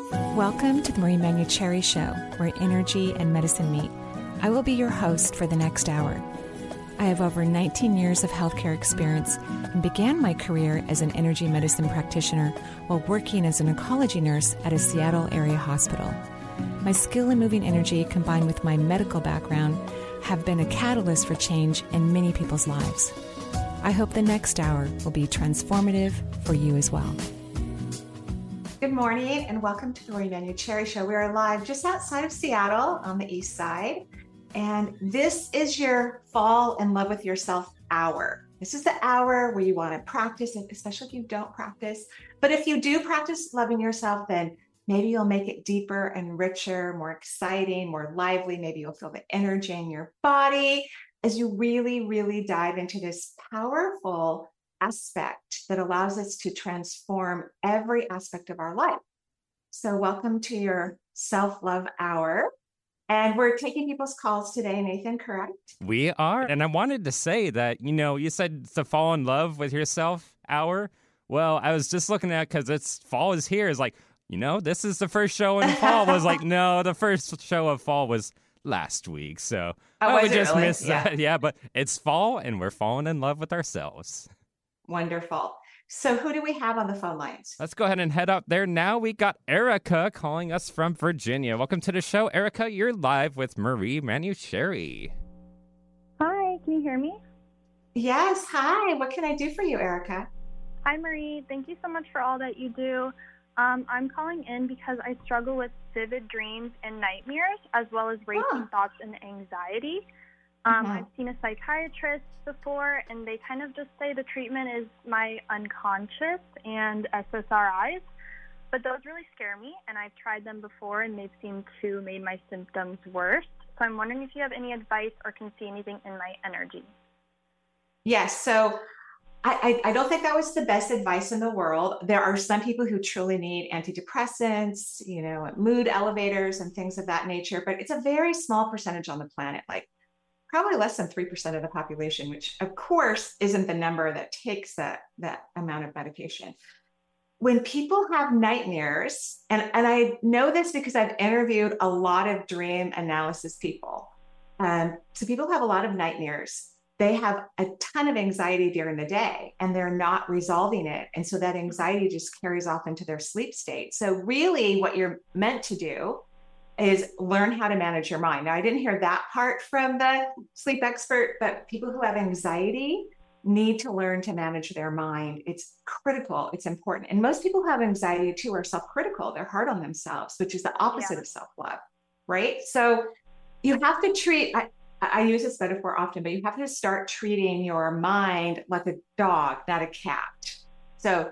Welcome to the Marie Manuchehri Show, where energy and medicine meet. I will be your host for the next hour. I have over 19 years of healthcare experience and began my career as an energy medicine practitioner while working as an oncology nurse at a Seattle area hospital. My skill in moving energy combined with my medical background have been a catalyst for change in many people's lives. I hope the next hour will be transformative for you as well. Good morning and welcome to the Marie Manuchehri Show. We are live just outside of Seattle on the east side. And this is your Fall in Love with Yourself hour. This is the hour where you want to practice, especially if you don't practice. But if you do practice loving yourself, then maybe you'll make it deeper and richer, more exciting, more lively. Maybe you'll feel the energy in your body as you really dive into this powerful aspect that allows us to transform every aspect of our life. So welcome to your self-love hour. And we're taking people's calls today, Nathan, correct? We are. And I wanted to say that, you said it's the fall in love with yourself hour. Well, I was just looking at because fall is here. It's like, this is the first show in fall. Was like, no, the first show of fall was last week. So I would just miss that. Yeah, but it's fall and we're falling in love with ourselves. Wonderful. So who do we have on the phone lines? Let's go ahead and head up there now. We got Erica calling us from Virginia. Welcome to the show, Erica. You're live with Marie Manuchehri. Hi, can you hear me? Yes. Hi. What can I do for you, Erica? Hi, Marie. Thank you so much for all that you do. I'm calling in because I struggle with vivid dreams and nightmares, as well as racing thoughts and anxiety. I've seen a psychiatrist before, and they kind of just say the treatment is my unconscious and SSRIs, but those really scare me, and I've tried them before, and they've seemed to make my symptoms worse. So I'm wondering if you have any advice or can see anything in my energy. Yes. So I don't think that was the best advice in the world. There are some people who truly need antidepressants, mood elevators and things of that nature, but it's a very small percentage on the planet, like probably less than 3% of the population, which of course isn't the number that takes that amount of medication. When people have nightmares, and I know this because I've interviewed a lot of dream analysis people. So people who have a lot of nightmares, they have a ton of anxiety during the day and they're not resolving it. And so that anxiety just carries off into their sleep state. So really what you're meant to do is learn how to manage your mind. Now, I didn't hear that part from the sleep expert, but people who have anxiety need to learn to manage their mind. It's critical. It's important. And most people who have anxiety too are self-critical. They're hard on themselves, which is the opposite of self-love, right? So you have to treat, I use this metaphor often, but you have to start treating your mind like a dog, not a cat. So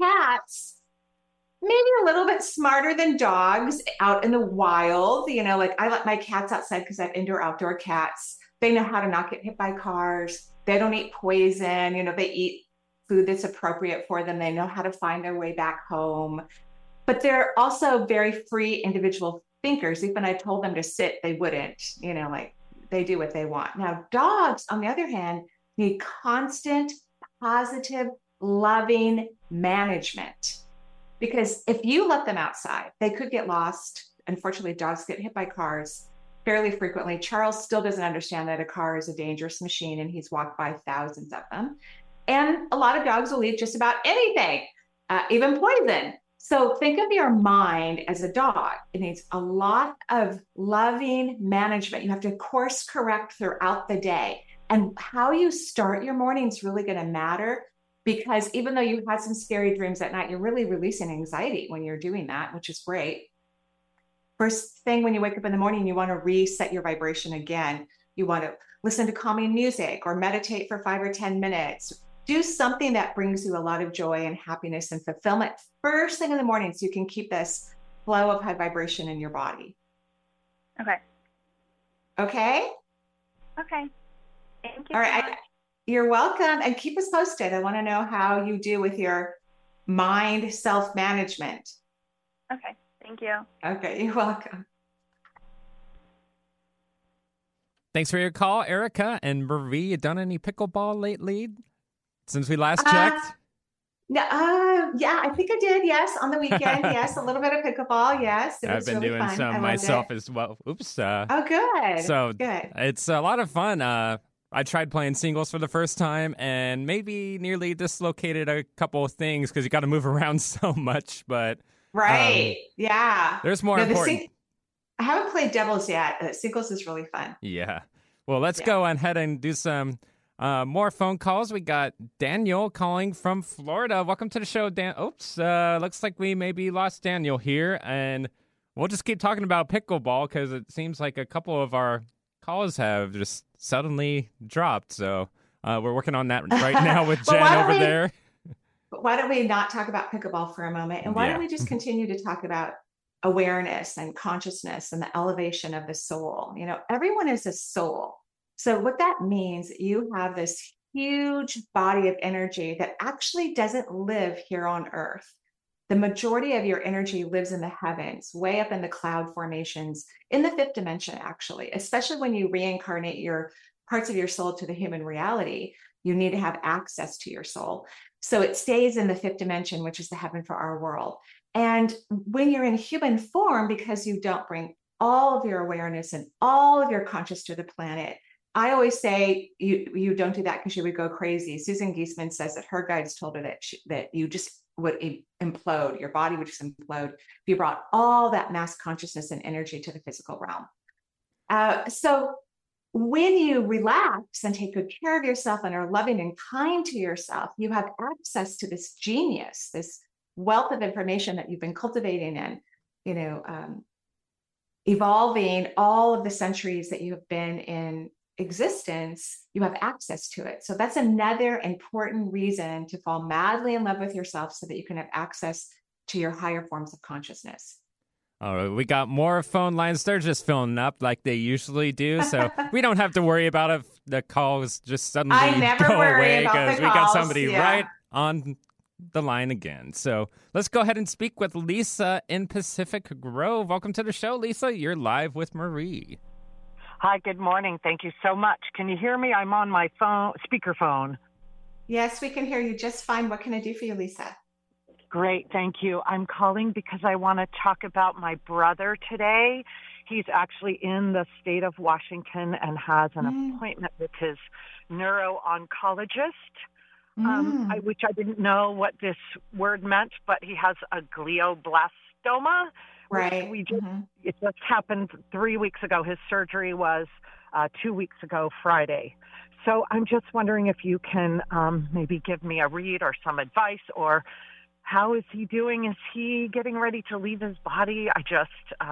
cats, maybe a little bit smarter than dogs out in the wild. Like I let my cats outside because I have indoor-outdoor cats. They know how to not get hit by cars. They don't eat poison. They eat food that's appropriate for them. They know how to find their way back home. But they're also very free individual thinkers. Even I told them to sit, they wouldn't, like they do what they want. Now, dogs, on the other hand, need constant, positive, loving management. Because if you let them outside, they could get lost. Unfortunately, dogs get hit by cars fairly frequently. Charles still doesn't understand that a car is a dangerous machine, and he's walked by thousands of them. And a lot of dogs will eat just about anything, even poison. So think of your mind as a dog. It needs a lot of loving management. You have to course correct throughout the day. And how you start your morning is really going to matter. Because even though you had some scary dreams at night, you're really releasing anxiety when you're doing that, which is great. First thing when you wake up in the morning, you want to reset your vibration again. You want to listen to calming music or meditate for 5 or 10 minutes. Do something that brings you a lot of joy and happiness and fulfillment first thing in the morning so you can keep this flow of high vibration in your body. Okay. Okay? Okay. Thank you. All right. You're welcome. And keep us posted. I want to know how you do with your mind self-management. Okay. Thank you. Okay. You're welcome. Thanks for your call, Erica. And Marie, you done any pickleball lately since we last checked? No, yeah, I think I did. Yes, on the weekend. Yes, a little bit of pickleball. Yes, it I've was been really doing fun. I some loved myself it. as well. Oops. Oh, good, So good. it's a lot of fun. I tried playing singles for the first time and maybe nearly dislocated a couple of things because you got to move around so much. But Right. Yeah. there's more No, important. I haven't played doubles yet. Singles is really fun. Yeah. Well, let's Yeah. go ahead and do some more phone calls. We got Daniel calling from Florida. Welcome to the show, Dan. Oops. Looks like we maybe lost Daniel here. And we'll just keep talking about pickleball because it seems like a couple of our calls have just suddenly dropped. So we're working on that right now with Well, Jen over there. why don't we not talk about pickleball for a moment? And why Yeah. don't we just continue to talk about awareness and consciousness and the elevation of the soul? You know, everyone is a soul. So what that means, you have this huge body of energy that actually doesn't live here on earth. The majority of your energy lives in the heavens, way up in the cloud formations, in the fifth dimension, actually, especially when you reincarnate your parts of your soul to the human reality. You need to have access to your soul. So it stays in the fifth dimension, which is the heaven for our world. And when you're in human form, because you don't bring all of your awareness and all of your conscious to the planet, I always say you don't do that because you would go crazy. Susan Giesman says that her guides told her that you just would implode. Your body would just implode if you brought all that mass consciousness and energy to the physical realm. So when you relax and take good care of yourself and are loving and kind to yourself, you have access to this genius, this wealth of information that you've been cultivating and, evolving all of the centuries that you have been in existence. You have access to it. So that's another important reason to fall madly in love with yourself so that you can have access to your higher forms of consciousness. All right, we got more phone lines. They're just filling up like they usually do, so we don't have to worry about if the calls just suddenly go away because we got somebody right on the line again. So let's go ahead and speak with Lisa in Pacific Grove. Welcome to the show, Lisa. You're live with Marie. Hi, good morning. Thank you so much. Can you hear me? I'm on my phone, speakerphone. Yes, we can hear you just fine. What can I do for you, Lisa? Great, thank you. I'm calling because I want to talk about my brother today. He's actually in the state of Washington and has an appointment with his neuro-oncologist, which I didn't know what this word meant, but he has a glioblastoma. Right. It just happened 3 weeks ago. His surgery was 2 weeks ago, Friday. So I'm just wondering if you can maybe give me a read or some advice, or how is he doing? Is he getting ready to leave his body? I just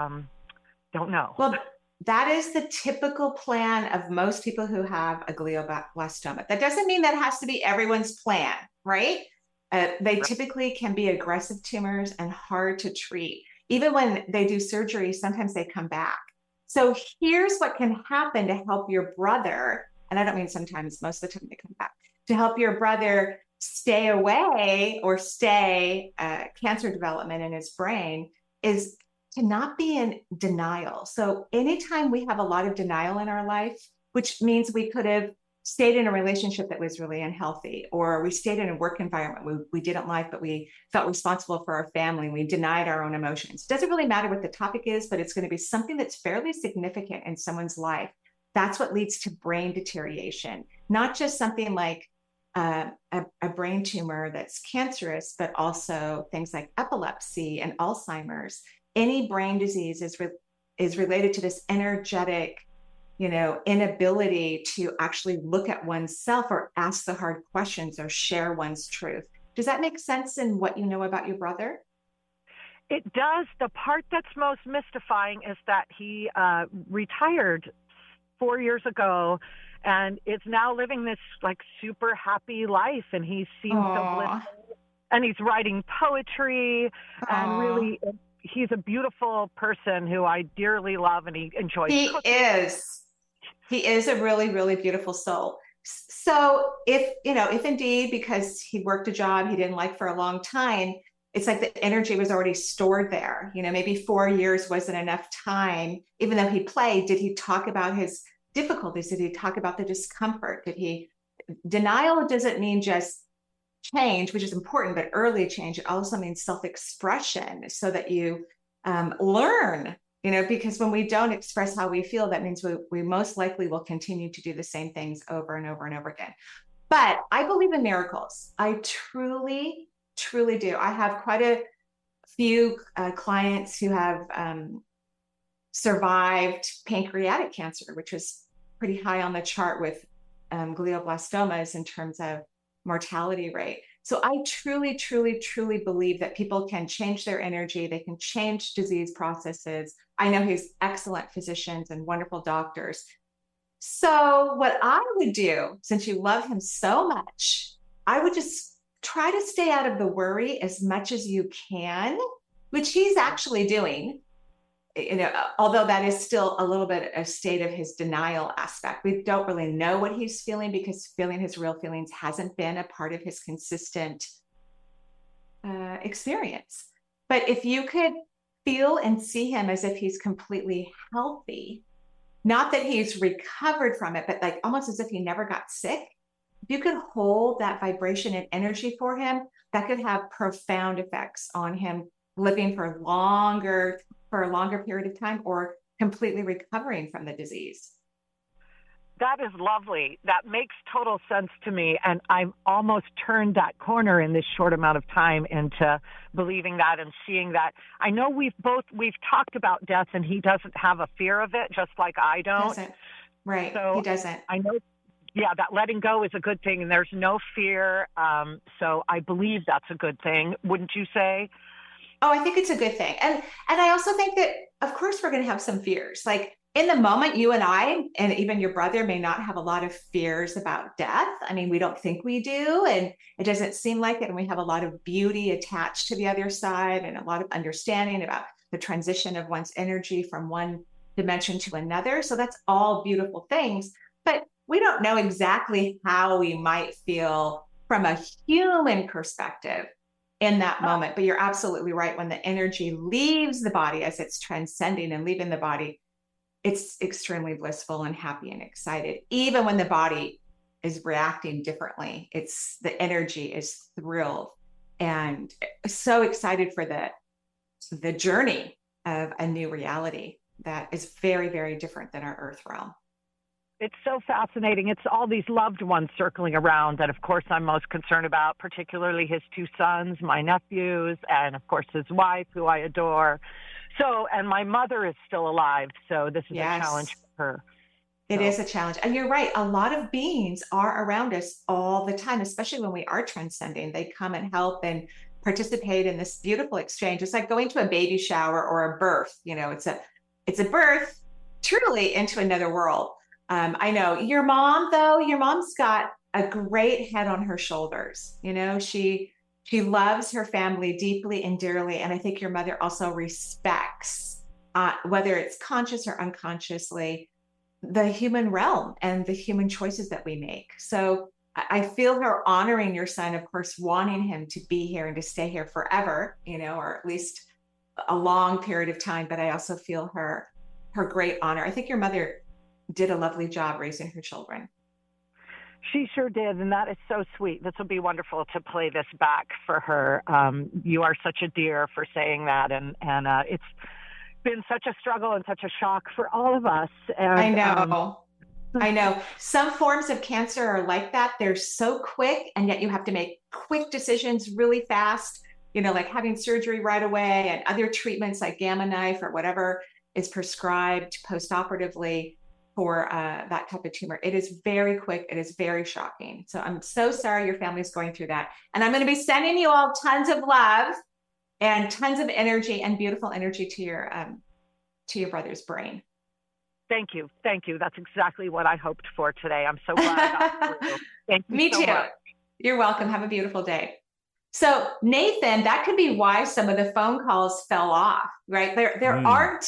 don't know. Well, that is the typical plan of most people who have a glioblastoma. That doesn't mean that has to be everyone's plan, right? They typically can be aggressive tumors and hard to treat. Even when they do surgery, sometimes they come back. So here's what can happen to help your brother, and I don't mean sometimes, most of the time they come back, to help your brother stay away or stay cancer development in his brain is to not be in denial. So anytime we have a lot of denial in our life, which means we could have stayed in a relationship that was really unhealthy, or we stayed in a work environment we didn't like, but we felt responsible for our family, and we denied our own emotions. It doesn't really matter what the topic is, but it's going to be something that's fairly significant in someone's life. That's what leads to brain deterioration, not just something like a brain tumor that's cancerous, but also things like epilepsy and Alzheimer's. Any brain disease is related to this energetic, inability to actually look at oneself or ask the hard questions or share one's truth. Does that make sense in what you know about your brother? It does. The part that's most mystifying is that he retired 4 years ago and is now living this like super happy life, and he seems so blissful, and he's writing poetry. Aww. And really, he's a beautiful person who I dearly love, and he enjoys cooking. He is a really, really beautiful soul. So if indeed, because he worked a job he didn't like for a long time, it's like the energy was already stored there. Maybe 4 years wasn't enough time. Even though he played, did he talk about his difficulties? Did he talk about the discomfort? Denial doesn't mean just change, which is important, but early change, it also means self-expression so that you learn, because when we don't express how we feel, that means we most likely will continue to do the same things over and over and over again. But I believe in miracles. I truly, truly do. I have quite a few clients who have survived pancreatic cancer, which was pretty high on the chart with glioblastomas in terms of mortality rate. So I truly, truly, truly believe that people can change their energy. They can change disease processes. I know he's excellent physicians and wonderful doctors. So what I would do, since you love him so much, I would just try to stay out of the worry as much as you can, which he's actually doing. Although that is still a little bit a state of his denial aspect. We don't really know what he's feeling because feeling his real feelings hasn't been a part of his consistent experience. But if you could feel and see him as if he's completely healthy, not that he's recovered from it, but like almost as if he never got sick, if you could hold that vibration and energy for him, that could have profound effects on him living for a longer period of time or completely recovering from the disease. That is lovely. That makes total sense to me. And I've almost turned that corner in this short amount of time into believing that and seeing that. I know we've talked about death, and he doesn't have a fear of it, just like I don't. Doesn't. Right. So he doesn't. I know. Yeah, that letting go is a good thing, and there's no fear. So I believe that's a good thing. Wouldn't you say? Oh, I think it's a good thing. And I also think that, of course, we're going to have some fears. Like in the moment, you and I, and even your brother may not have a lot of fears about death. I mean, we don't think we do, and it doesn't seem like it. And we have a lot of beauty attached to the other side and a lot of understanding about the transition of one's energy from one dimension to another. So that's all beautiful things. But we don't know exactly how we might feel from a human perspective in that moment. But you're absolutely right. When the energy leaves the body as it's transcending and leaving the body, it's extremely blissful and happy and excited. Even when the body is reacting differently, the energy is thrilled and so excited for the journey of a new reality that is very, very different than our earth realm. It's so fascinating. It's all these loved ones circling around that, of course, I'm most concerned about, particularly his two sons, my nephews, and, of course, his wife, who I adore. So, and my mother is still alive, so this is a challenge for her. It is a challenge. And you're right. A lot of beings are around us all the time, especially when we are transcending. They come and help and participate in this beautiful exchange. It's like going to a baby shower or a birth. It's a birth truly into another world. I know your mom, though, your mom's got a great head on her shoulders. She loves her family deeply and dearly. And I think your mother also respects, whether it's conscious or unconsciously, the human realm and the human choices that we make. So I feel her honoring your son, of course, wanting him to be here and to stay here forever, or at least a long period of time. But I also feel her great honor. I think your mother did a lovely job raising her children. She sure did, and that is so sweet. This will be wonderful to play this back for her. You are such a dear for saying that, and it's been such a struggle and such a shock for all of us. And, I know. Some forms of cancer are like that. They're so quick, and yet you have to make quick decisions really fast, like having surgery right away and other treatments like Gamma Knife or whatever is prescribed postoperatively for that type of tumor. It is very quick. It is very shocking. So I'm so sorry your family's going through that. And I'm going to be sending you all tons of love and tons of energy and beautiful energy to your brother's brain. Thank you. Thank you. That's exactly what I hoped for today. I'm so glad I got through. Thank you. Me too. Much. You're welcome. Have a beautiful day. So Nathan, that could be why some of the phone calls fell off, right? There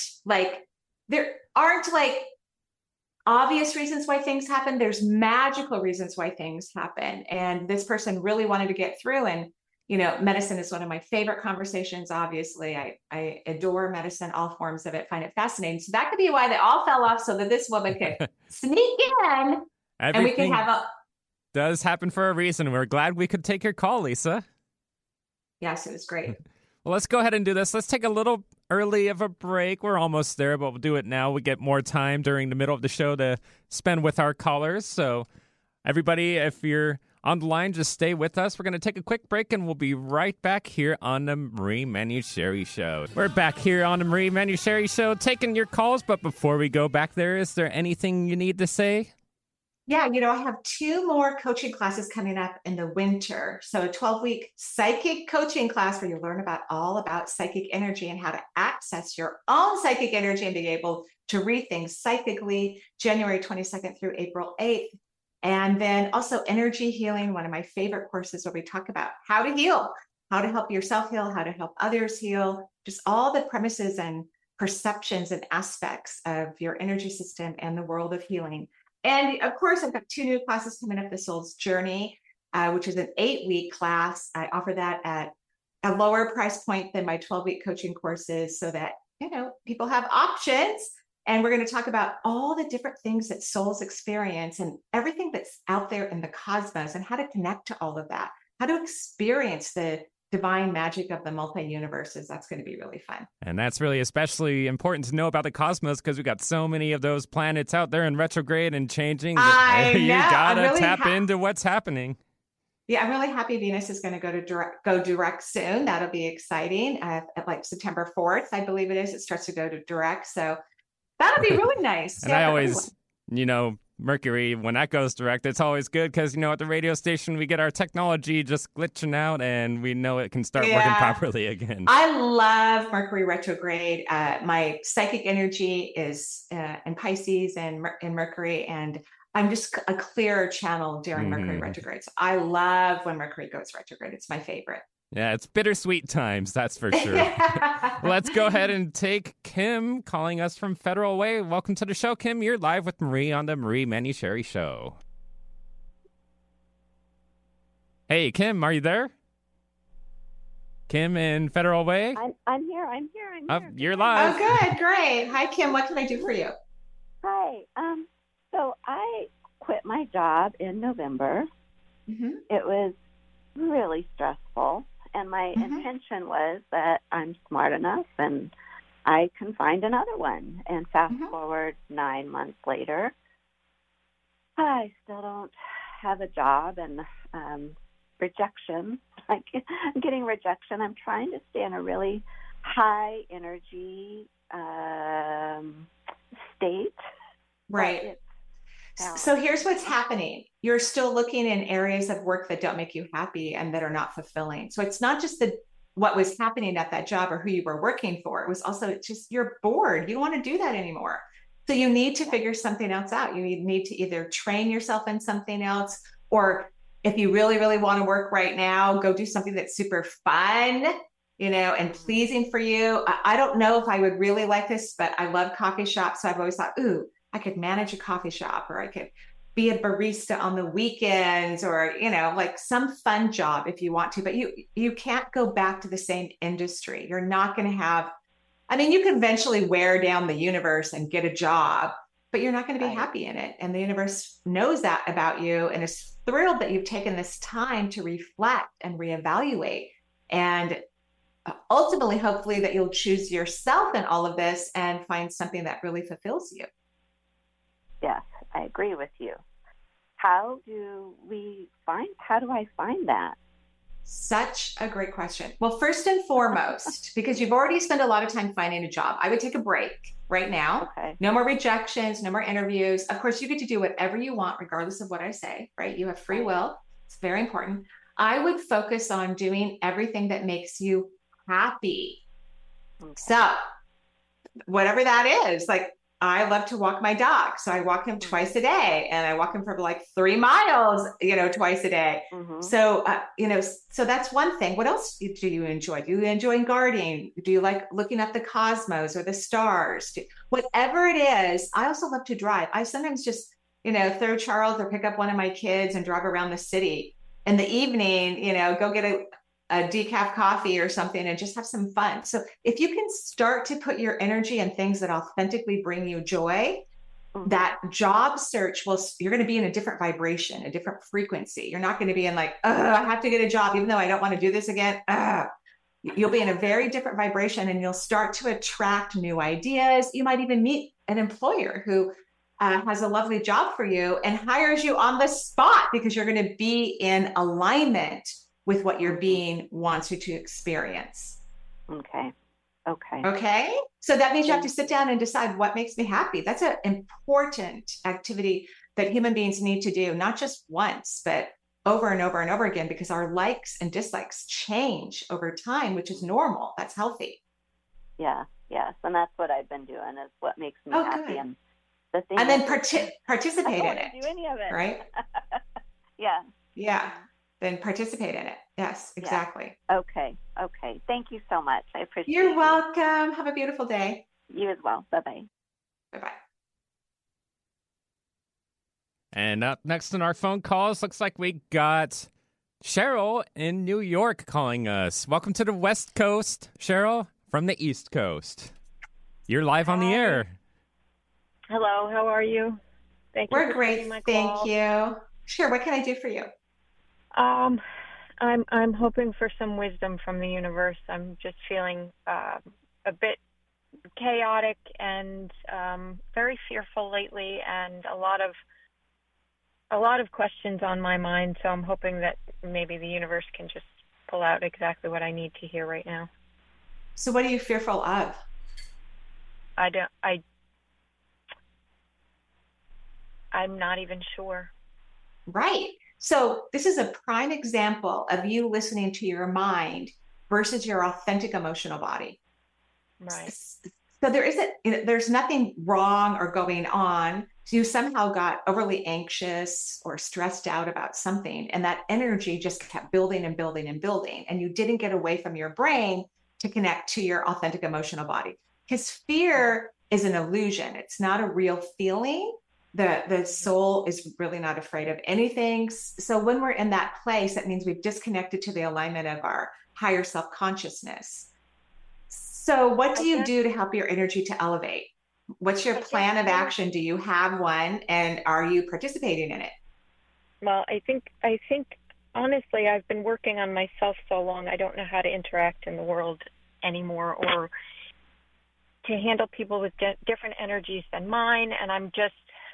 aren't obvious reasons why things happen. There's magical reasons why things happen. And this person really wanted to get through. And, medicine is one of my favorite conversations. Obviously, I adore medicine, all forms of it, find it fascinating. So that could be why they all fell off so that this woman could sneak in and we can have does happen for a reason. We're glad we could take your call, Lisa. Yes, it was great. Well, let's go ahead and do this. Let's take a little early of a break. We're almost there, but we'll do it now. We get more time during the middle of the show to spend with our callers. So everybody, if you're on the line, just stay with us. We're going to take a quick break, and we'll be right back here on the Marie Manuchehri Show. We're back here on the Marie Manuchehri Show taking your calls, but before we go back there, is there anything you need to say? Yeah, I have 2 more coaching classes coming up in the winter. So a 12-week psychic coaching class where you learn all about psychic energy and how to access your own psychic energy and be able to read things psychically, January 22nd through April 8th. And then also energy healing, one of my favorite courses where we talk about how to heal, how to help yourself heal, how to help others heal, just all the premises and perceptions and aspects of your energy system and the world of healing. And of course, I've got 2 new classes coming up, The Soul's Journey, which is an 8-week class. I offer that at a lower price point than my 12-week coaching courses so that, people have options. And we're going to talk about all the different things that souls experience and everything that's out there in the cosmos and how to connect to all of that, how to experience the divine magic of the multi-universes. That's going to be really fun. And that's really especially important to know about the cosmos because we've got so many of those planets out there in retrograde and changing. I know. You got to really tap into what's happening. Yeah, I'm really happy Venus is going to go direct soon. That'll be exciting. At like September 4th, I believe it is. It starts to go to direct. So that'll be really nice. And I always, Mercury, when that goes direct, it's always good because, at the radio station, we get our technology just glitching out and we know it can start working properly again. I love Mercury retrograde. My psychic energy is in Pisces and in Mercury, and I'm just a clearer channel during Mercury retrograde. So I love when Mercury goes retrograde. It's my favorite. Yeah, it's bittersweet times, that's for sure. Let's go ahead and take Kim calling us from Federal Way. Welcome to the show, Kim. You're live with Marie on the Marie Manuchehri Show. Hey, Kim, are you there? Kim in Federal Way? I'm here. You're live. Oh, good. Great. Hi, Kim. What can I do for you? Hi. So I quit my job in November. It was really stressful. And my intention was that I'm smart enough and I can find another one. And fast forward 9 months later, I still don't have a job and rejection. I'm getting rejection. I'm trying to stay in a really high energy state. Right. So here's what's happening. You're still looking in areas of work that don't make you happy and that are not fulfilling. So it's not just what was happening at that job or who you were working for. It was also just you're bored. You don't want to do that anymore. So you need to figure something else out. You need to either train yourself in something else, or if you really, really want to work right now, go do something that's super fun, and pleasing for you. I don't know if I would really like this, but I love coffee shops. So I've always thought, I could manage a coffee shop, or I could be a barista on the weekends, or, like some fun job if you want to, but you can't go back to the same industry. You're not going to have, you can eventually wear down the universe and get a job, but you're not going to be happy in it. And the universe knows that about you and is thrilled that you've taken this time to reflect and reevaluate. And ultimately, hopefully that you'll choose yourself in all of this and find something that really fulfills you. Yes, I agree with you. How do I find that? Such a great question. Well, first and foremost, because you've already spent a lot of time finding a job, I would take a break right now. Okay. No more rejections, no more interviews. Of course, you get to do whatever you want, regardless of what I say, right? You have free will. It's very important. I would focus on doing everything that makes you happy. Okay. So whatever that is, like, I love to walk my dog. So I walk him twice a day, and I walk him for like 3 miles, twice a day. So, so that's one thing. What else do you enjoy? Do you enjoy gardening? Do you like looking at the cosmos or the stars? Whatever it is. I also love to drive. I sometimes just, throw Charles or pick up one of my kids and drive around the city in the evening, go get a decaf coffee or something and just have some fun. So if you can start to put your energy in things that authentically bring you joy, that job search you're going to be in a different vibration, a different frequency. You're not going to be in like, I have to get a job, even though I don't want to do this again. You'll be in a very different vibration, and you'll start to attract new ideas. You might even meet an employer who has a lovely job for you and hires you on the spot because you're going to be in alignment with what your being wants you to experience. Okay. So that means you have to sit down and decide what makes me happy. That's an important activity that human beings need to do, not just once, but over and over and over again, because our likes and dislikes change over time, which is normal. That's healthy. Yeah. Yes. And that's what I've been doing, is what makes me happy. Good. And the thing and then participate in it. I don't do any of it. Right? Yeah. Yeah. Then participate in it. Yes, exactly. Yeah. Okay. Thank you so much. I appreciate it. You're welcome. Have a beautiful day. You as well. Bye-bye. Bye-bye. And up next in our phone calls, looks like we got Cheryl in New York calling us. Welcome to the West Coast, Cheryl, from the East Coast. You're live on the air. Hello, how are you? Thank you. We're great. Thank you. Sure. What can I do for you? I'm hoping for some wisdom from the universe. I'm just feeling a bit chaotic and very fearful lately, and a lot of questions on my mind. So I'm hoping that maybe the universe can just pull out exactly what I need to hear right now. So what are you fearful of? I'm not even sure. Right. So this is a prime example of you listening to your mind versus your authentic emotional body. Right. So there's nothing wrong or going on. So you somehow got overly anxious or stressed out about something, and that energy just kept building and building and building. And you didn't get away from your brain to connect to your authentic emotional body. Because fear is an illusion. It's not a real feeling. The soul is really not afraid of anything. So when we're in that place, that means we've disconnected to the alignment of our higher self-consciousness. So what do you do to help your energy to elevate? What's your plan of action? Do you have one, and are you participating in it? Well, I think honestly, I've been working on myself so long, I don't know how to interact in the world anymore, or to handle people with different energies than mine. And I'm just...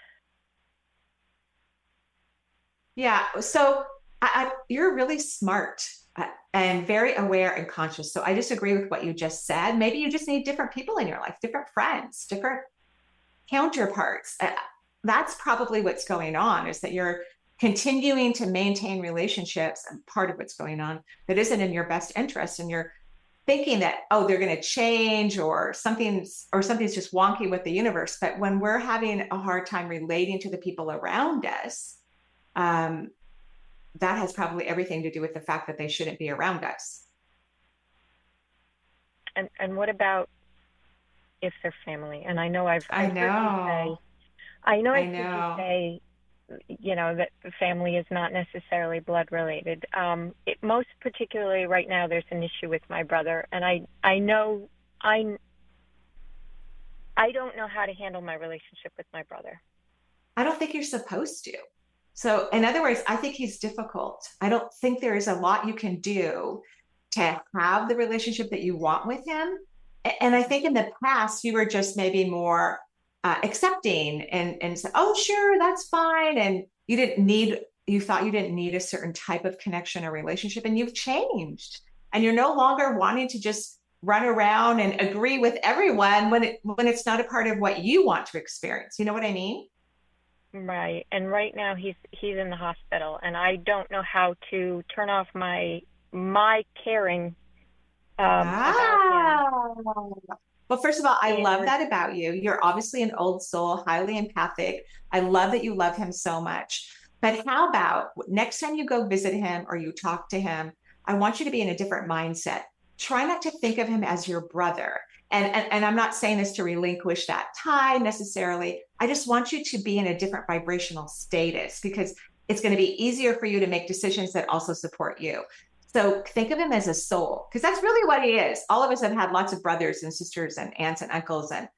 Yeah. So you're really smart and very aware and conscious. So I disagree with what you just said. Maybe you just need different people in your life, different friends, different counterparts. That's probably what's going on, is that you're continuing to maintain relationships, and part of what's going on that isn't in your best interest. And you're thinking that, they're going to change, or something's just wonky with the universe. But when we're having a hard time relating to the people around us, that has probably everything to do with the fact that they shouldn't be around us. And what about if they're family? And I know I've heard you say, that family is not necessarily blood related. Most particularly right now, there's an issue with my brother, and I don't know how to handle my relationship with my brother. I don't think you're supposed to. So in other words, I think he's difficult. I don't think there is a lot you can do to have the relationship that you want with him. And I think in the past, you were just maybe more accepting and said, oh, sure, that's fine. And you thought you didn't need a certain type of connection or relationship, and you've changed. And you're no longer wanting to just run around and agree with everyone when it's not a part of what you want to experience. You know what I mean? Right. And right now he's in the hospital, and I don't know how to turn off my caring about him. Well, first of all, I love that about you. You're obviously an old soul, highly empathic. I love that you love him so much. But how about next time you go visit him or you talk to him, I want you to be in a different mindset. Try not to think of him as your brother. And I'm not saying this to relinquish that tie necessarily. I just want you to be in a different vibrational status, because it's going to be easier for you to make decisions that also support you. So think of him as a soul, because that's really what he is. All of us have had lots of brothers and sisters and aunts and uncles, and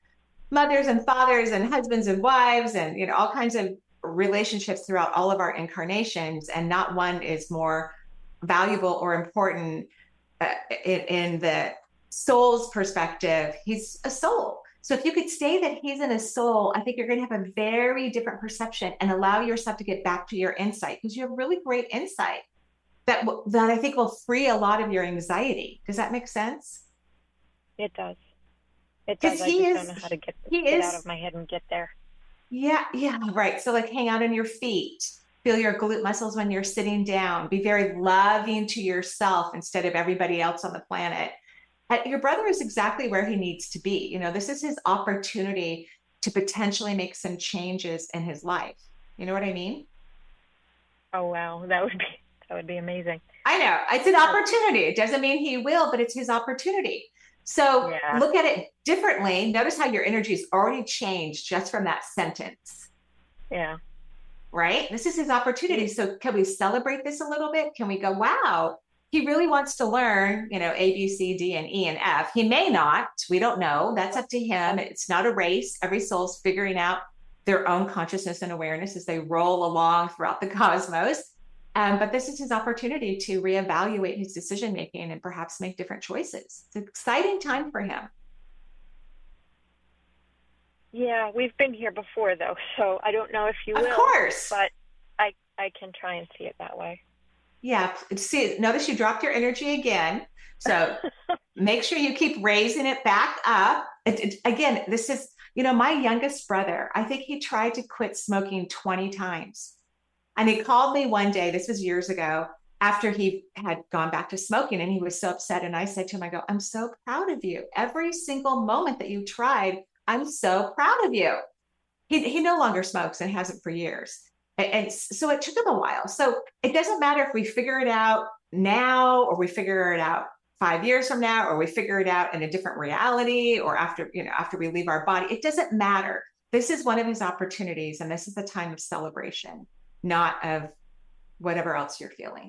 mothers and fathers and husbands and wives and, all kinds of relationships throughout all of our incarnations. And not one is more valuable or important in the soul's perspective. He's a soul. So if you could say that he's in a soul, I think you're going to have a very different perception and allow yourself to get back to your insight, because you have really great insight that I think will free a lot of your anxiety. Does that make sense? It does. It does. I just don't know how to get out of my head and get there. Yeah, right. So like hang out on your feet. Feel your glute muscles when you're sitting down. Be very loving to yourself instead of everybody else on the planet. Your brother is exactly where he needs to be. This is his opportunity to potentially make some changes in his life. You know what I mean? Oh, wow. That would be amazing. I know. It's an opportunity. It doesn't mean he will, but it's his opportunity. So look at it differently. Notice how your energy's already changed just from that sentence. Yeah. Right? This is his opportunity. So can we celebrate this a little bit? Can we go, wow, he really wants to learn, A, B, C, D, and E, and F. He may not. We don't know. That's up to him. It's not a race. Every soul's figuring out their own consciousness and awareness as they roll along throughout the cosmos. But this is his opportunity to reevaluate his decision-making and perhaps make different choices. It's an exciting time for him. Yeah, we've been here before, though, so I don't know if you will. Of course. But I can try and see it that way. Yeah. See, notice you dropped your energy again. So make sure you keep raising it back up. Again, this is, my youngest brother, I think he tried to quit smoking 20 times. And he called me one day, this was years ago, after he had gone back to smoking, and he was so upset. And I said to him, I'm so proud of you. Every single moment that you tried, I'm so proud of you. He no longer smokes and hasn't for years. And so it took him a while. So it doesn't matter if we figure it out now, or we figure it out 5 years from now, or we figure it out in a different reality, or after we leave our body. It doesn't matter. This is one of his opportunities, and this is the time of celebration, not of whatever else you're feeling.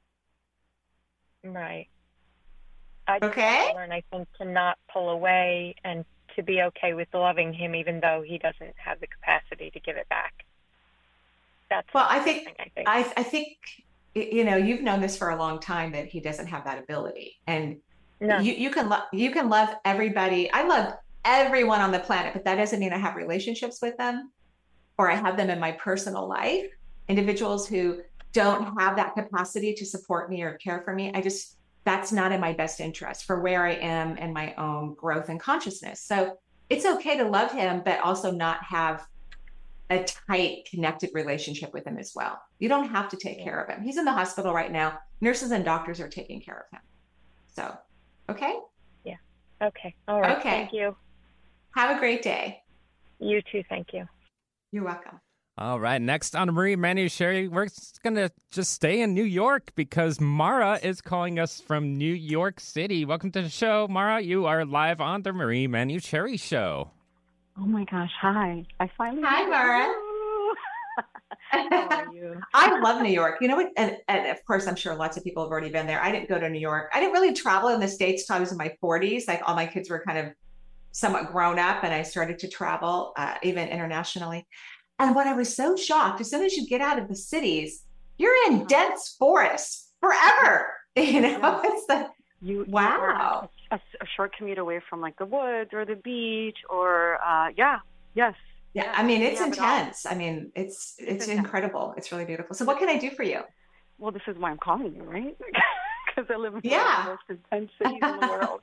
Right. Okay. Learn, I think, to not pull away and to be okay with loving him, even though he doesn't have the capacity to give it back. I think you've known this for a long time, that he doesn't have that ability, and you can love everybody. I love everyone on the planet, but that doesn't mean I have relationships with them, or I have them in my personal life. Individuals who don't have that capacity to support me or care for me, that's not in my best interest for where I am in my own growth and consciousness. So it's okay to love him, but also not have a tight, connected relationship with him as well. You don't have to take care of him. He's in the hospital right now. Nurses and doctors are taking care of him. So, okay? Yeah. Okay. All right. Okay. Thank you. Have a great day. You too. Thank you. You're welcome. All right, next on Marie Manu Sherry, we're going to just stay in New York because Mara is calling us from New York City. Welcome to the show, Mara. You are live on the Marie Manu Sherry Show. Oh my gosh, hi. Hi, Mara. How are you? I love New York. You know what? And of course, I'm sure lots of people have already been there. I didn't go to New York. I didn't really travel in the States until I was in my 40s. Like all my kids were kind of somewhat grown up, and I started to travel even internationally. And what I was so shocked, as soon as you get out of the cities, you're in dense forests forever. It's like, wow. A short commute away from like the woods or the beach or, yes. Yeah, I mean, it's intense. I mean, it's incredible. It's really beautiful. So what can I do for you? Well, this is why I'm calling you, right? Because I live in one of the most intense cities in the world.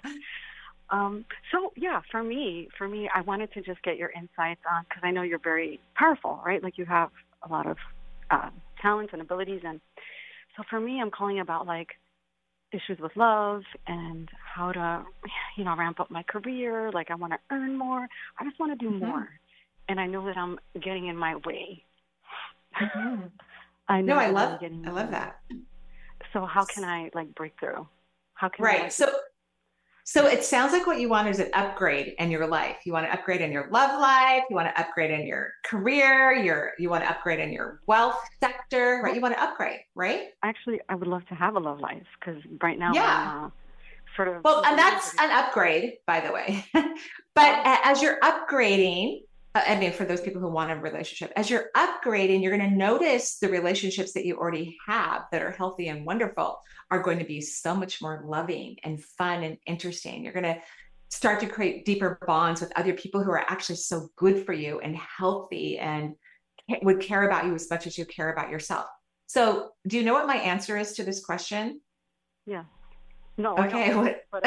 For me, I wanted to just get your insights on, because I know you're very powerful, right? Like you have a lot of talents and abilities. And so for me, I'm calling about like issues with love and how to, ramp up my career. Like I want to earn more. I just want to do more. And I know that I'm getting in my way. Mm-hmm. I love that. So how can I like break through? How can I So it sounds like what you want is an upgrade in your life. You want to upgrade in your love life. You want to upgrade in your career. You want to upgrade in your wealth sector, right? You want to upgrade, right? Actually, I would love to have a love life because right now sort of. Well, and that's an upgrade, by the way. But as you're upgrading, I mean, for those people who want a relationship, as you're upgrading, you're going to notice the relationships that you already have that are healthy and wonderful are going to be so much more loving and fun and interesting. You're going to start to create deeper bonds with other people who are actually so good for you and healthy and would care about you as much as you care about yourself. So do you know what my answer is to this question? Yeah. No. Okay. But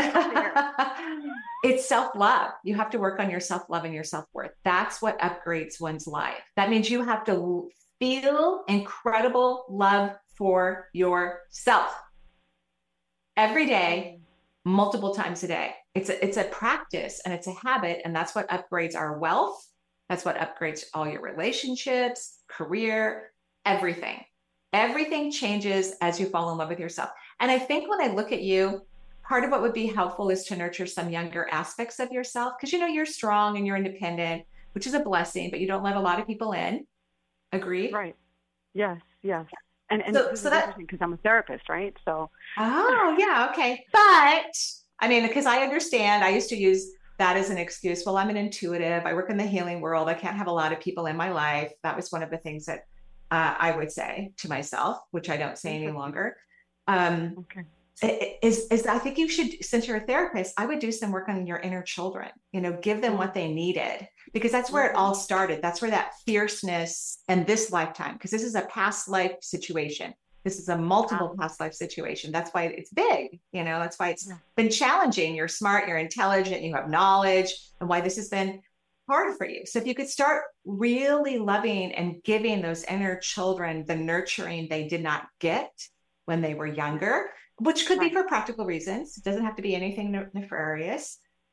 It's self-love. You have to work on your self-love and your self-worth. That's what upgrades one's life. That means you have to feel incredible love for yourself every day, multiple times a day. It's a practice and it's a habit. And that's what upgrades our wealth. That's what upgrades all your relationships, career, everything. Everything changes as you fall in love with yourself. And I think when I look at you, part of what would be helpful is to nurture some younger aspects of yourself, because you're strong and you're independent, which is a blessing, but you don't let a lot of people in. Agree? Right. Yes. And so that, because I'm a therapist, right? So. Oh, yeah. Okay. But I mean, because I understand, I used to use that as an excuse. Well, I'm an intuitive. I work in the healing world. I can't have a lot of people in my life. That was one of the things that I would say to myself, which I don't say any longer. Okay. Is I think you should, since you're a therapist, I would do some work on your inner children, give them what they needed, because that's where it all started. That's where that fierceness and this lifetime, because this is a past life situation. This is a multiple past life situation. That's why it's big, that's why it's been challenging. You're smart, you're intelligent, you have knowledge, and why this has been hard for you. So if you could start really loving and giving those inner children the nurturing they did not get when they were younger, which could be for practical reasons. It doesn't have to be anything nefarious.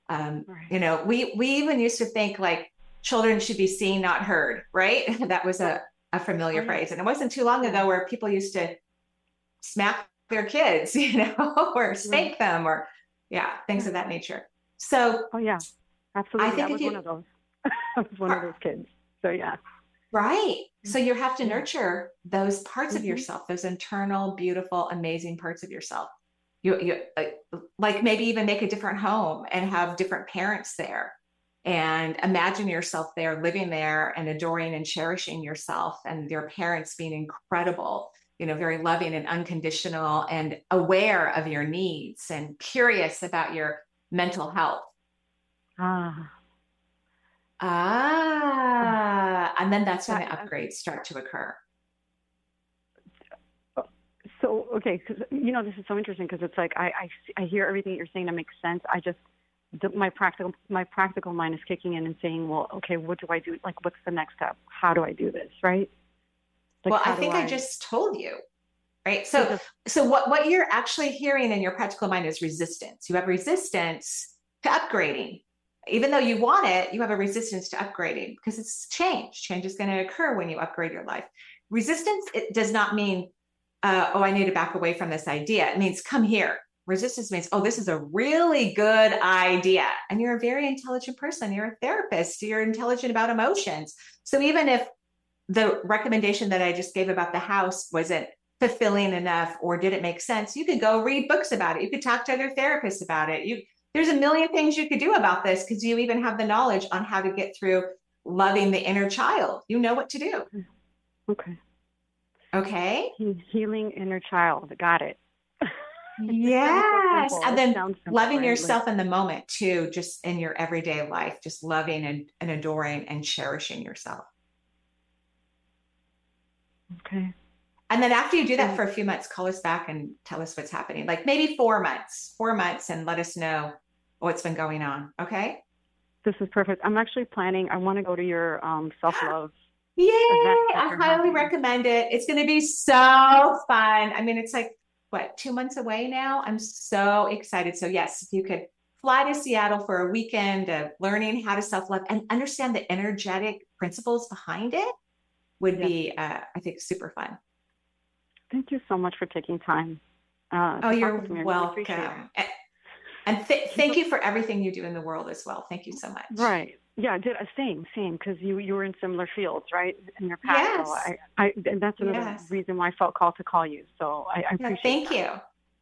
We even used to think like children should be seen, not heard, right? That was a familiar phrase. And it wasn't too long ago where people used to smack their kids, or spank them or things of that nature. So absolutely. I think I was one of those. I was one of those kids. So right. So you have to nurture those parts of yourself, those internal, beautiful, amazing parts of yourself. You like maybe even make a different home and have different parents there, and imagine yourself there, living there and adoring and cherishing yourself and your parents being incredible, very loving and unconditional and aware of your needs and curious about your mental health. And then that's when the upgrades start to occur. So, okay, because, this is so interesting, because it's like, I hear everything you're saying that makes sense. I just, my practical mind is kicking in and saying, well, okay, what do I do? Like, what's the next step? How do I do this? Right? Like, well, I think I just told you, right? So what you're actually hearing in your practical mind is resistance. You have resistance to upgrading. Even though you want it, you have a resistance to upgrading because it's change. Change is going to occur when you upgrade your life. Resistance, it does not mean, I need to back away from this idea. It means come here. Resistance means, this is a really good idea. And you're a very intelligent person. You're a therapist. You're intelligent about emotions. So even if the recommendation that I just gave about the house wasn't fulfilling enough or didn't make sense, you could go read books about it. You could talk to other therapists about it. There's a million things you could do about this because you even have the knowledge on how to get through loving the inner child. You know what to do. Okay. Healing inner child. Got it. Yes. So and then loving yourself in the moment too, just in your everyday life, just loving and adoring and cherishing yourself. Okay. And then after you do that for a few months, call us back and tell us what's happening. Like maybe 4 months, and let us know what's been going on. Okay. This is perfect. I'm actually planning, I want to go to your self-love. Yay. I highly recommend it. It's going to be so fun. I mean, it's like, 2 months away now? I'm so excited. So yes, if you could fly to Seattle for a weekend of learning how to self-love and understand the energetic principles behind it would be, I think, super fun. Thank you so much for taking time. You're welcome. And thank you for everything you do in the world as well. Thank you so much. Right. Yeah, same, because you were in similar fields, right, in your past. Yes. So and that's another reason why I felt called to call you. So I appreciate Thank you.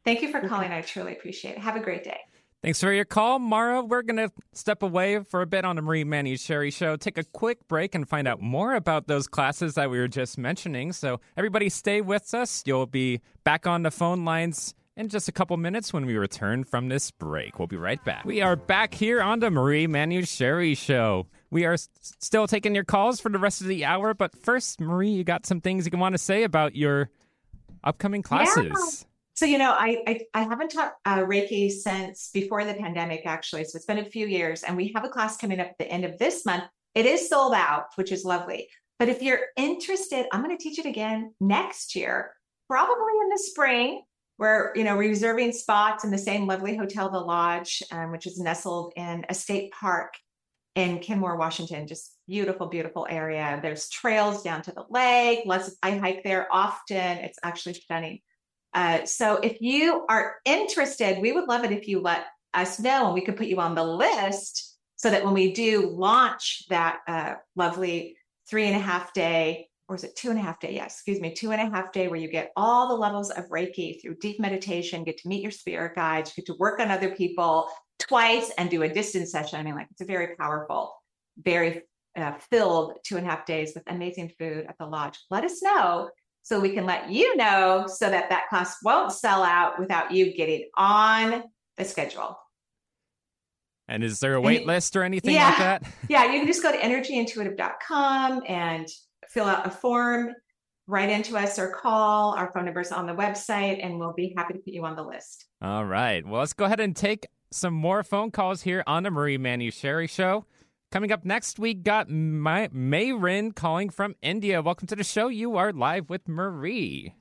Thank you for calling. I truly appreciate it. Have a great day. Thanks for your call, Mara. We're going to step away for a bit on the Marie Manuchehri Show, take a quick break, and find out more about those classes that we were just mentioning. So everybody stay with us. You'll be back on the phone lines in just a couple minutes when we return from this break. We'll be right back. We are back here on the Marie Manuchehri Show. We are still taking your calls for the rest of the hour, but first, Marie, you got some things you want to say about your upcoming classes. Yeah. So, I haven't taught Reiki since before the pandemic, actually. So it's been a few years, and we have a class coming up at the end of this month. It is sold out, which is lovely. But if you're interested, I'm going to teach it again next year, probably in the spring. We're, reserving spots in the same lovely hotel, The Lodge, which is nestled in a state park in Kenmore, Washington. Just beautiful, beautiful area. There's trails down to the lake. I hike there often. It's actually stunning. So if you are interested, we would love it if you let us know, and we could put you on the list so that when we do launch that lovely 3.5 day, or is it 2.5 day? Yeah, 2.5 day, where you get all the levels of Reiki through deep meditation, get to meet your spirit guides, you get to work on other people twice and do a distance session. I mean, it's a very powerful, very filled 2.5 days with amazing food at the lodge. Let us know so we can let you know so that class won't sell out without you getting on the schedule. And is there a wait list or anything like that? Yeah, you can just go to energyintuitive.com and fill out a form, write into us or call. Our phone number is on the website, and we'll be happy to put you on the list. All right. Well, let's go ahead and take some more phone calls here on the Marie Manuchehri Show. Coming up next, we got Mayrin calling from India. Welcome to the show. You are live with Marie.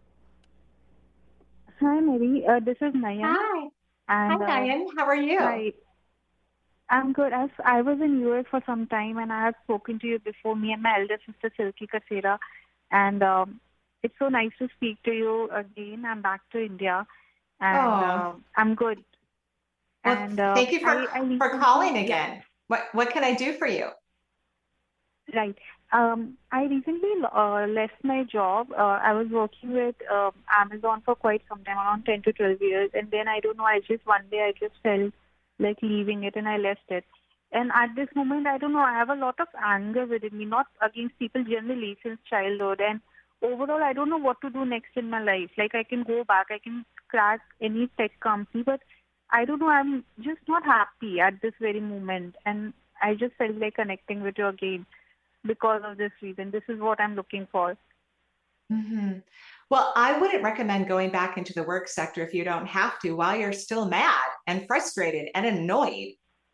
Hi, Marie. This is Nayan. Hi. Hi, Nayan. How are you? Hi. I'm good. I was in US for some time, and I have spoken to you before, me and my elder sister, Silky Kasera. And it's so nice to speak to you again. I'm back to India, and I'm good. Well, and thank you for calling again. What can I do for you? Right. I recently left my job. I was working with Amazon for quite some time, around 10 to 12 years. And then one day I just felt like leaving it, and I left it. And at this moment, I don't know, I have a lot of anger within me, not against people generally since childhood. And overall, I don't know what to do next in my life. Like, I can go back, I can crack any tech company, but I don't know, I'm just not happy at this very moment. And I just felt like connecting with you again because of this reason. This is what I'm looking for. Mm-hmm. Well, I wouldn't recommend going back into the work sector if you don't have to while you're still mad and frustrated and annoyed.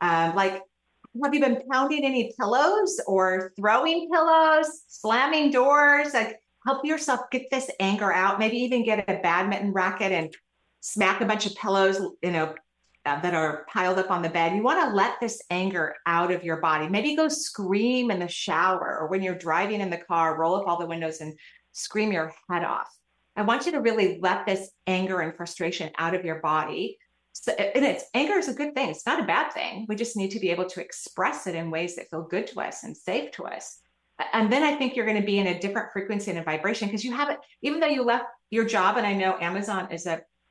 Have you been pounding any pillows or throwing pillows, slamming doors? Like, help yourself get this anger out. Maybe even get a badminton racket and smack a bunch of pillows, that are piled up on the bed. You want to let this anger out of your body. Maybe go scream in the shower, or when you're driving in the car, roll up all the windows and scream your head off. I want you to really let this anger and frustration out of your body. So, anger is a good thing. It's not a bad thing. We just need to be able to express it in ways that feel good to us and safe to us. And then I think you're going to be in a different frequency and a vibration, because you haven't, even though you left your job, and I know Amazon is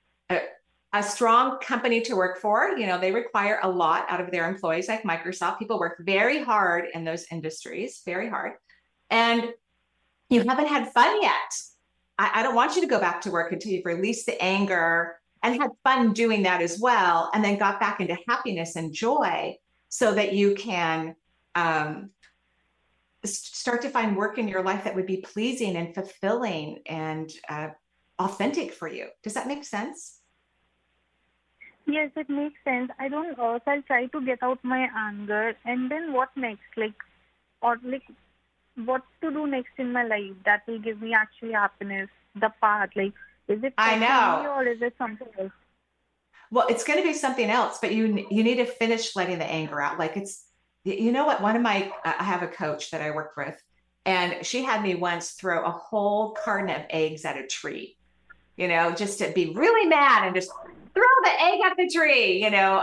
a strong company to work for. They require a lot out of their employees, like Microsoft. People work very hard in those industries, very hard. And you haven't had fun yet. I don't want you to go back to work until you've released the anger and had fun doing that as well, and then got back into happiness and joy, so that you can start to find work in your life that would be pleasing and fulfilling and authentic for you. Does that make sense? Yes, it makes sense. I don't know. So I'll try to get out my anger, and then what next? What to do next in my life that will give me actually happiness? The path, is it me, or is it something else? Well, it's going to be something else, but you need to finish letting the anger out. What? I have a coach that I work with, and she had me once throw a whole carton of eggs at a tree, just to be really mad and just throw the egg at the tree,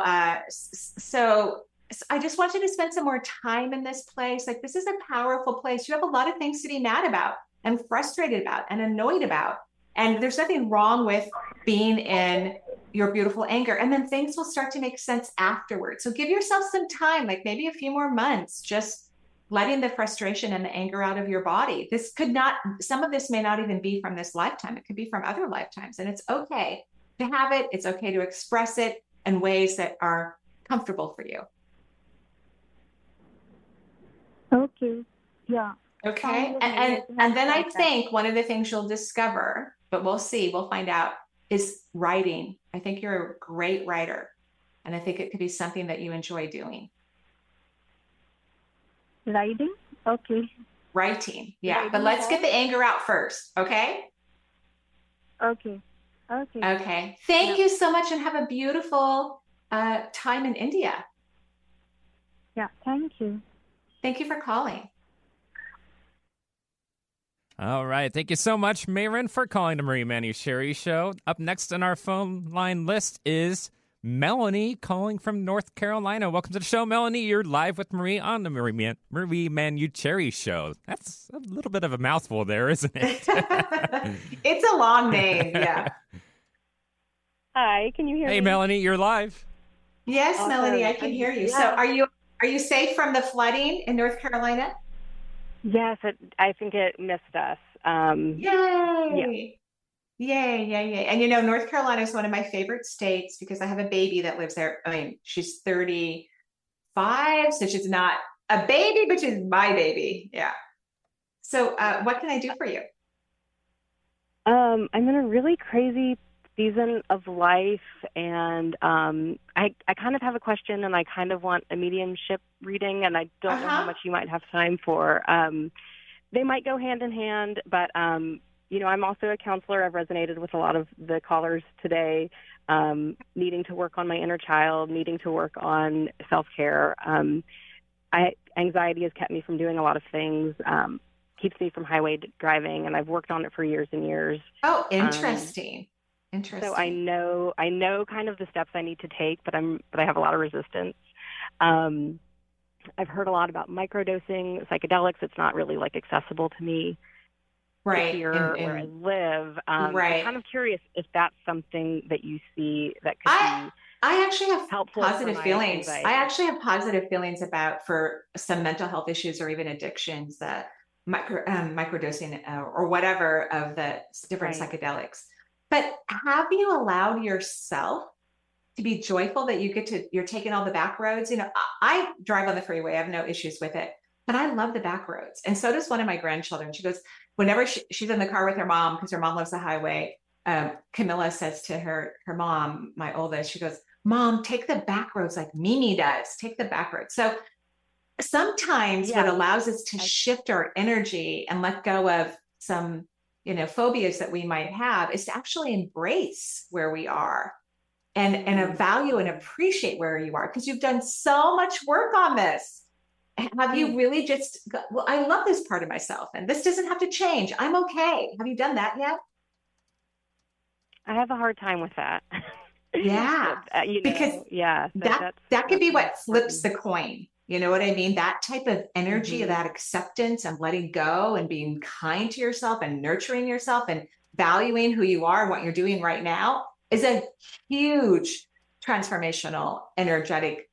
So I just want you to spend some more time in this place. This is a powerful place. You have a lot of things to be mad about and frustrated about and annoyed about. And there's nothing wrong with being in your beautiful anger. And then things will start to make sense afterwards. So give yourself some time, like maybe a few more months, just letting the frustration and the anger out of your body. Some of this may not even be from this lifetime. It could be from other lifetimes. And it's okay to have it. It's okay to express it in ways that are comfortable for you. Okay. Yeah. Okay. And then I think one of the things you'll discover, but we'll see, we'll find out, is writing. I think you're a great writer. And I think it could be something that you enjoy doing. Writing? Okay. Writing. Yeah. Writing, but let's get the anger out first. Okay. Okay. Okay. Thank you so much and have a beautiful time in India. Yeah. Thank you. Thank you for calling. All right. Thank you so much, Mayrin, for calling the Marie Manuchehri Show. Up next on our phone line list is Melanie calling from North Carolina. Welcome to the show, Melanie. You're live with Marie on the Marie Manuchehri Show. That's a little bit of a mouthful there, isn't it? It's a long name, yeah. Hi, can you hear me? Hey, Melanie, you're live. Yes, Awesome. Melanie, I can hear you. Yeah. So are you safe from the flooding in North Carolina? Yes, I think it missed us. Yay! Yeah. Yay. And North Carolina is one of my favorite states because I have a baby that lives there. I mean, she's 35, so she's not a baby, but she's my baby. Yeah. So what can I do for you? I'm in a really crazy season of life, and I kind of have a question, and I kind of want a mediumship reading, and I don't know how much you might have time for. They might go hand in hand, but I'm also a counselor. I've resonated with a lot of the callers today, needing to work on my inner child, needing to work on self-care. Anxiety has kept me from doing a lot of things, keeps me from highway driving, and I've worked on it for years and years. Oh, interesting. So I know kind of the steps I need to take, but I have a lot of resistance. I've heard a lot about microdosing psychedelics. It's not really accessible to me. Right. Here where I live. Right. I'm kind of curious if that's something that you see that could be I actually have helpful positive feelings. anxiety. I actually have positive feelings for some mental health issues or even addictions that microdosing or whatever of the different psychedelics. But have you allowed yourself to be joyful that you're taking all the back roads? I drive on the freeway. I have no issues with it, but I love the back roads. And so does one of my grandchildren. She goes, whenever she's in the car with her mom, because her mom loves the highway, Camilla says to her mom, my oldest, she goes, Mom, take the back roads like Mimi does. Take the back roads. So sometimes what allows us to shift our energy and let go of some, phobias that we might have is to actually embrace where we are and value and appreciate where you are, because you've done so much work on this. Have you really I love this part of myself and this doesn't have to change. I'm okay. Have you done that yet? I have a hard time with that. Yeah. Because that could be what flips the coin. You know what I mean? That type of energy, that acceptance and letting go and being kind to yourself and nurturing yourself and valuing who you are and what you're doing right now is a huge transformational, energetic,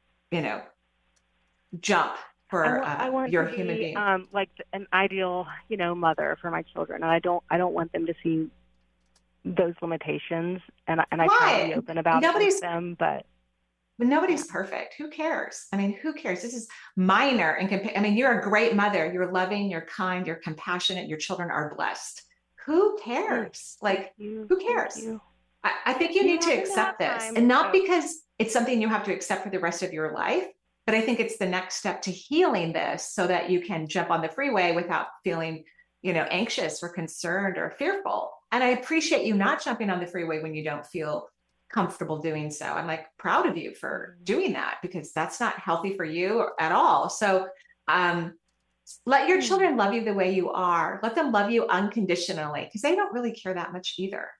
jump for your human being. Like an ideal, mother for my children, and I don't want them to see those limitations, and I try to be open about them, but nobody's perfect. Who cares? I mean, who cares? This is minor. And you're a great mother. You're loving, you're kind, you're compassionate. Your children are blessed. Who cares? Who cares? I think you need to accept this, and not because it's something you have to accept for the rest of your life, but I think it's the next step to healing this so that you can jump on the freeway without feeling, anxious or concerned or fearful. And I appreciate you not jumping on the freeway when you don't feel comfortable doing so. I'm proud of you for doing that, because that's not healthy for you at all. So let your children love you the way you are. Let them love you unconditionally, because they don't really care that much either.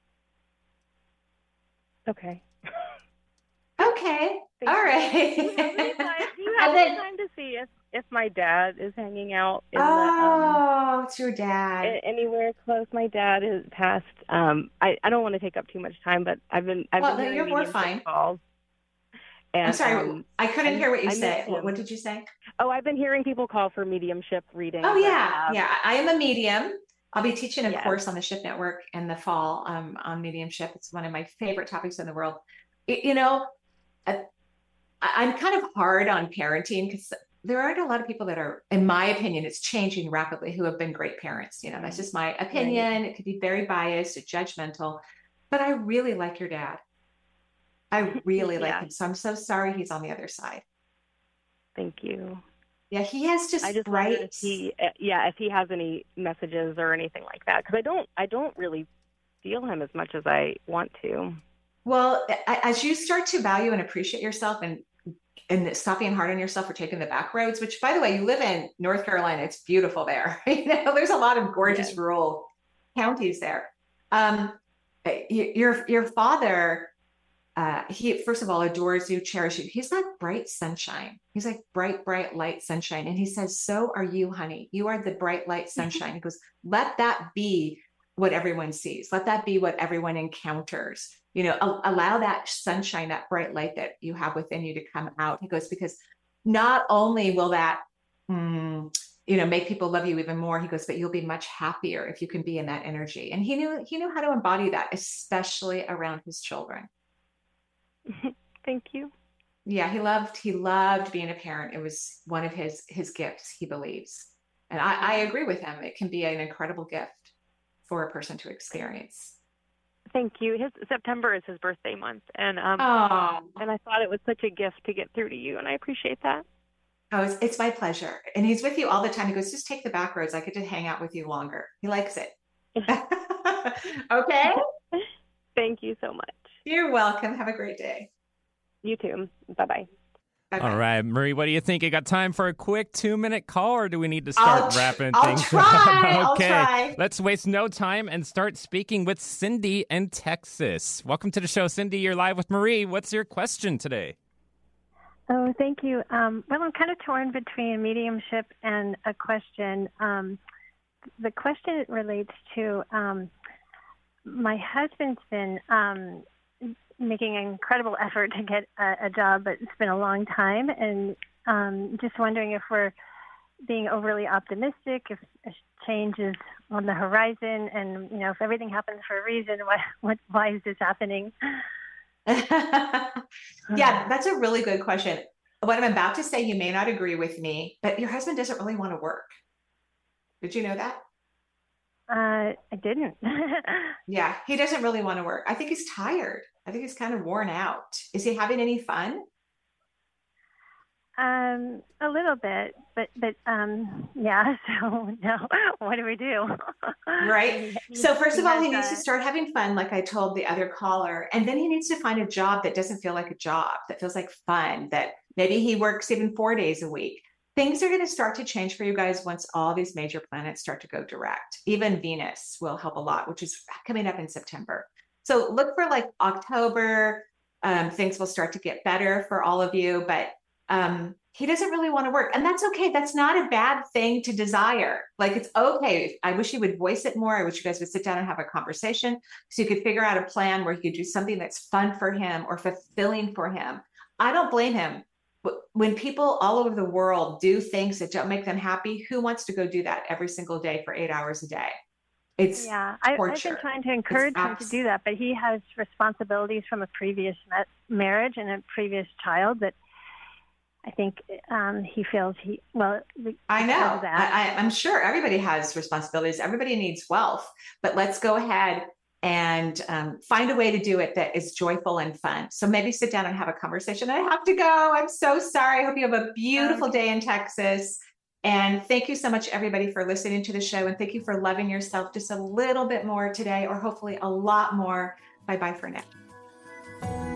Okay. Okay. All right. Do you have any time to see if my dad is hanging out in it's your dad. Anywhere close. My dad has passed. I don't want to take up too much time, but I've been you're more fine. Calls. And, I'm sorry, I couldn't hear what you said. What did you say? Oh, I've been hearing people call for mediumship reading. Oh, yeah. Yeah. I am a medium. I'll be teaching a course on the Shift Network in the fall on mediumship. It's one of my favorite topics in the world. I'm kind of hard on parenting because there aren't a lot of people that are, in my opinion, it's changing rapidly, who have been great parents. That's just my opinion. Right. It could be very biased or judgmental, but I really like your dad. I really like him. So I'm so sorry he's on the other side. Thank you. Yeah, he has just bright. If he has any messages or anything like that, because I don't really feel him as much as I want to. Well, as you start to value and appreciate yourself and stop being hard on yourself for taking the back roads, which, by the way, you live in North Carolina. It's beautiful there. There's a lot of gorgeous rural counties there. Your father, he, first of all, adores you, cherishes you. He's like bright sunshine. He's like bright light sunshine. And he says, so are you, honey. You are the bright light sunshine. He goes, let that be what everyone sees. Let that be what everyone encounters. Allow that sunshine, that bright light that you have within you to come out. He goes, because not only will that, make people love you even more. He goes, but you'll be much happier if you can be in that energy. And he knew how to embody that, especially around his children. Thank you. Yeah, he loved being a parent. It was one of his gifts, he believes. And I agree with him. It can be an incredible gift for a person to experience. Thank you. September is his birthday month. And and I thought it was such a gift to get through to you, and I appreciate that. Oh, it's my pleasure. And he's with you all the time. He goes, just take the back roads. I get to hang out with you longer. He likes it. Okay? Thank you so much. You're welcome. Have a great day. You too. Bye-bye. Okay. All right, Marie, what do you think? You got time for a quick 2-minute call, or do we need to start wrapping things up? I'll try. Let's waste no time and start speaking with Cindy in Texas. Welcome to the show, Cindy. You're live with Marie. What's your question today? Oh, thank you. Well, I'm kind of torn between mediumship and a question. The question relates to my husband's been making an incredible effort to get a job, but it's been a long time. And just wondering if we're being overly optimistic, if a change is on the horizon, and, if everything happens for a reason, why is this happening? Yeah, that's a really good question. What I'm about to say, you may not agree with me, but your husband doesn't really want to work. Did you know that? I didn't. Yeah, he doesn't really want to work. I think he's tired. I think he's kind of worn out. Is he having any fun? A little bit, but yeah. So no, what do we do? Right. So first of all, he needs to start having fun, like I told the other caller, and then he needs to find a job that doesn't feel like a job, that feels like fun, that maybe he works even 4 days a week. Things are going to start to change for you guys once all these major planets start to go direct. Even Venus will help a lot, which is coming up in September. So look for like October. Things will start to get better for all of you, but he doesn't really want to work, and that's okay. That's not a bad thing to desire. Like, it's okay. I wish you would voice it more. I wish you guys would sit down and have a conversation so you could figure out a plan where you could do something that's fun for him or fulfilling for him. I don't blame him. When people all over the world do things that don't make them happy, who wants to go do that every single day for 8 hours a day? It's I've been trying to encourage him to do that, but he has responsibilities from a previous marriage and a previous child that I think he feels I know. I'm sure everybody has responsibilities. Everybody needs wealth, but let's go ahead and find a way to do it that is joyful and fun. So maybe sit down and have a conversation. I have to go. I'm so sorry. I hope you have a beautiful day in Texas. And thank you so much, everybody, for listening to the show. And thank you for loving yourself just a little bit more today, or hopefully a lot more. Bye-bye for now.